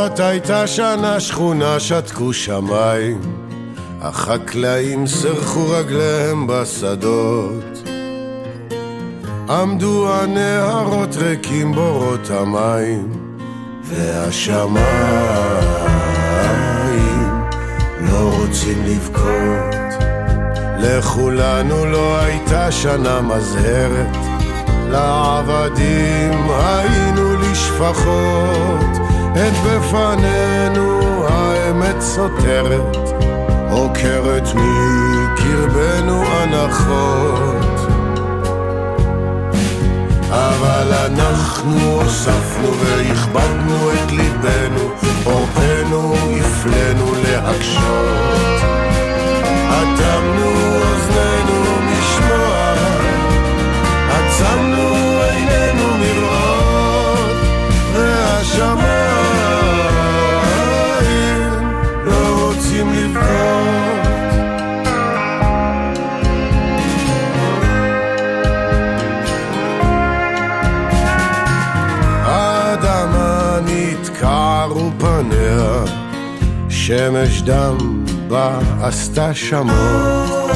זאת הייתה שנה שכונה, שתקו שמיים, החקלאים סרחו רגליהם בשדות, עמדו הנהרות ריקים בורות המים, והשמיים לא רוצים לבכות. לכולנו לא הייתה שנה מזהרת, לעבדים היינו לשפחות, את בפנינו האמת סותרת, עוקרת מקרבנו הנחות. אבל אנחנו הוספנו והכבדנו את ליבנו, עורפנו הפלנו להקשות, אטמנו אוזנינו משמוע, עצמנו עינינו מראות, והשמיים לא רוצים לבכות. האדמה נתקערו פניה, שמש דם בה עשתה שמות,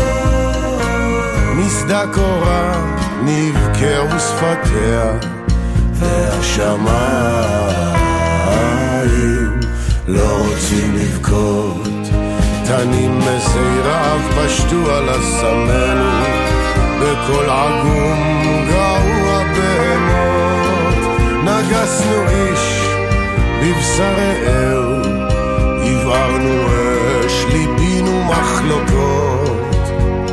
מסדה קורה נבקעו שפתיה, והשמיים לא רוצים לבכות. תנים מזי רעב פשטו על הסמנו, בכל עגום גאו הבהמות, נגסנו איש בבשרעהו, הבערנו אש, ליבינו מחלוקות.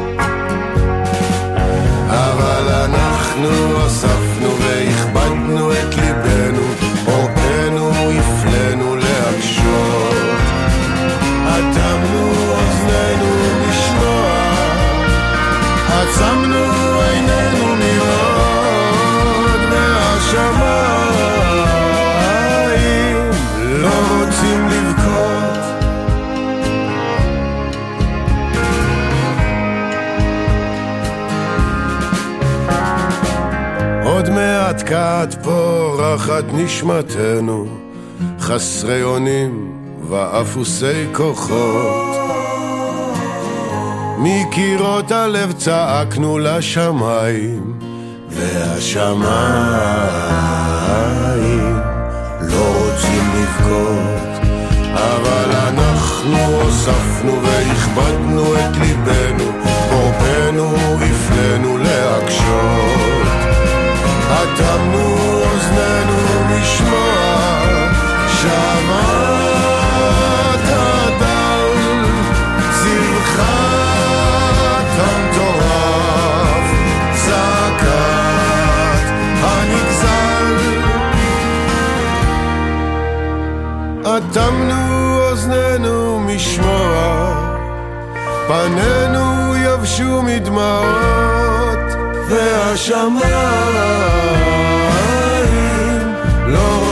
אבל אנחנו הוספנו והכבדנו את ליבנו, עורפנו הפלנו להקשות, אטמנו אוזנינו לשמוע, עצמנו עינינו לראות, והשמיים לא רוצים לבכות. עוד מעט קעת פורחת נשמתנו, חסרי אונים ואפוסי כוחות, מקירות הלב צעקנו לשמיים, והשמיים לא רוצים לבכות. אבל אנחנו הוספנו והכבדנו את ליבנו, עורפנו הפלנו להקשות, אטמנו אוזנינו משמוע, שמעת הדל צלחת המטורף, זעקת הנגזל. אטמנו אוזנינו משמוע, פנינו יבשו מדמעות, והשמיים לא